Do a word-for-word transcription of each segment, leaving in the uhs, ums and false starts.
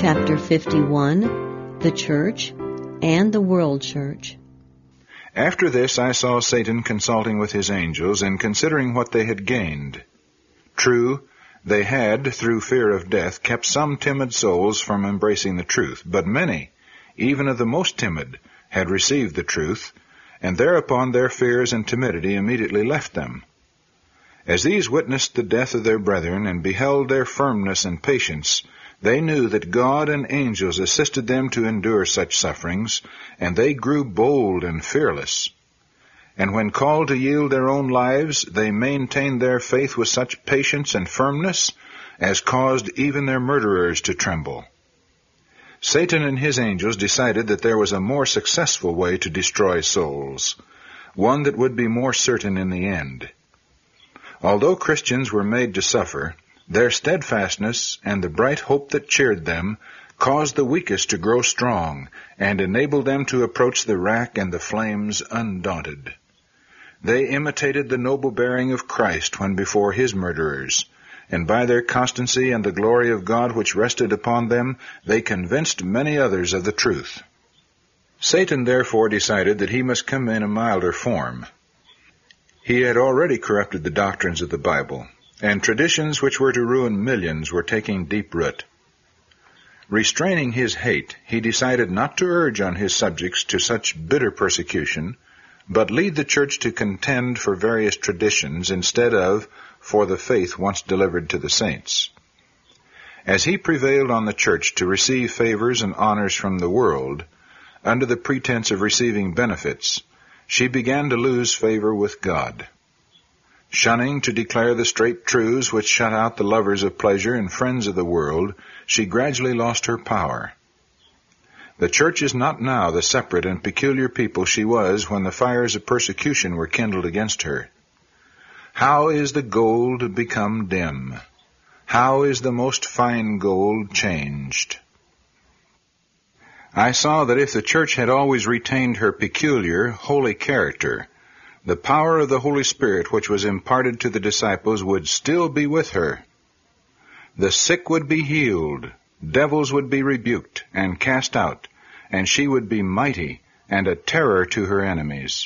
Chapter fifty-one, The Church and the World Church. After this I saw Satan consulting with his angels and considering what they had gained. True, they had, through fear of death, kept some timid souls from embracing the truth, but many, even of the most timid, had received the truth, and thereupon their fears and timidity immediately left them. As these witnessed the death of their brethren and beheld their firmness and patience, they knew that God and angels assisted them to endure such sufferings, and they grew bold and fearless. And when called to yield their own lives, they maintained their faith with such patience and firmness as caused even their murderers to tremble. Satan and his angels decided that there was a more successful way to destroy souls, one that would be more certain in the end. Although Christians were made to suffer, their steadfastness and the bright hope that cheered them caused the weakest to grow strong and enabled them to approach the rack and the flames undaunted. They imitated the noble bearing of Christ when before his murderers, and by their constancy and the glory of God which rested upon them, they convinced many others of the truth. Satan therefore decided that he must come in a milder form. He had already corrupted the doctrines of the Bible, and traditions which were to ruin millions were taking deep root. Restraining his hate, he decided not to urge on his subjects to such bitter persecution, but lead the church to contend for various traditions instead of for the faith once delivered to the saints. As he prevailed on the church to receive favors and honors from the world, under the pretense of receiving benefits, she began to lose favor with God. Shunning to declare the straight truths which shut out the lovers of pleasure and friends of the world, she gradually lost her power. The church is not now the separate and peculiar people she was when the fires of persecution were kindled against her. How is the gold become dim? How is the most fine gold changed? I saw that if the church had always retained her peculiar, holy character, the power of the Holy Spirit which was imparted to the disciples would still be with her. The sick would be healed, devils would be rebuked and cast out, and she would be mighty and a terror to her enemies.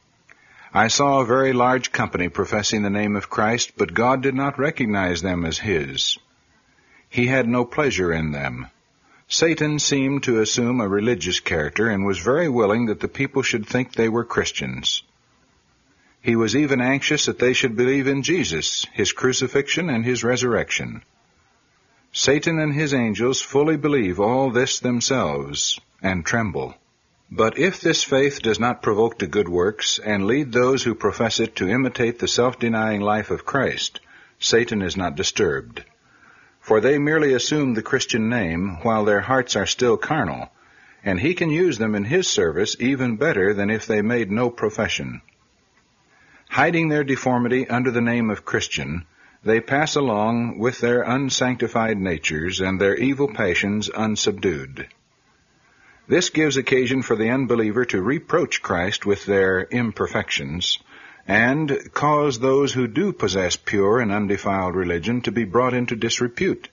I saw a very large company professing the name of Christ, but God did not recognize them as his. He had no pleasure in them. Satan seemed to assume a religious character and was very willing that the people should think they were Christians. He was even anxious that they should believe in Jesus, his crucifixion, and his resurrection. Satan and his angels fully believe all this themselves and tremble. But if this faith does not provoke to good works and lead those who profess it to imitate the self-denying life of Christ, Satan is not disturbed. For they merely assume the Christian name while their hearts are still carnal, and he can use them in his service even better than if they made no profession. Hiding their deformity under the name of Christian, they pass along with their unsanctified natures and their evil passions unsubdued. This gives occasion for the unbeliever to reproach Christ with their imperfections, and cause those who do possess pure and undefiled religion to be brought into disrepute.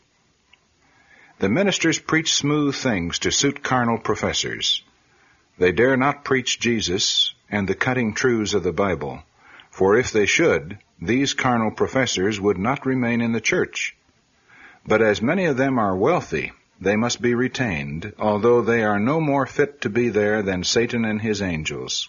The ministers preach smooth things to suit carnal professors. They dare not preach Jesus and the cutting truths of the Bible, for if they should, these carnal professors would not remain in the church. But as many of them are wealthy, they must be retained, although they are no more fit to be there than Satan and his angels.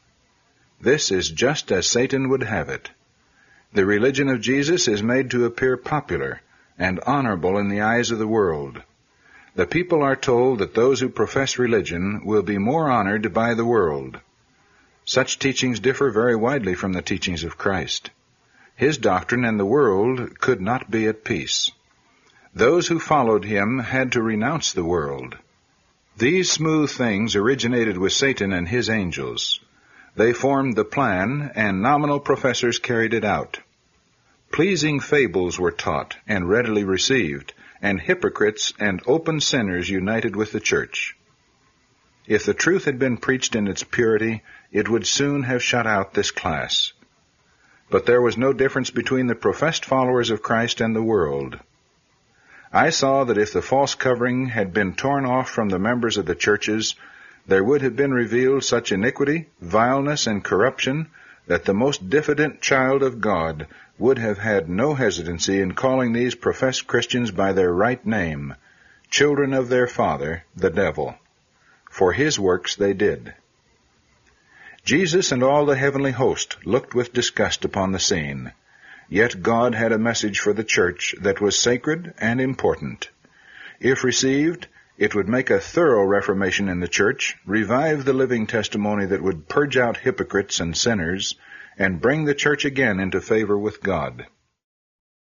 This is just as Satan would have it. The religion of Jesus is made to appear popular and honorable in the eyes of the world. The people are told that those who profess religion will be more honored by the world. Such teachings differ very widely from the teachings of Christ. His doctrine and the world could not be at peace. Those who followed him had to renounce the world. These smooth things originated with Satan and his angels. They formed the plan, and nominal professors carried it out. Pleasing fables were taught and readily received, and hypocrites and open sinners united with the church. If the truth had been preached in its purity, it would soon have shut out this class. But there was no difference between the professed followers of Christ and the world. I saw that if the false covering had been torn off from the members of the churches, there would have been revealed such iniquity, vileness, and corruption that the most diffident child of God would have had no hesitancy in calling these professed Christians by their right name, children of their father, the devil. For his works they did. Jesus and all the heavenly host looked with disgust upon the scene. Yet God had a message for the church that was sacred and important. If received, it would make a thorough reformation in the church, revive the living testimony that would purge out hypocrites and sinners, and bring the church again into favor with God.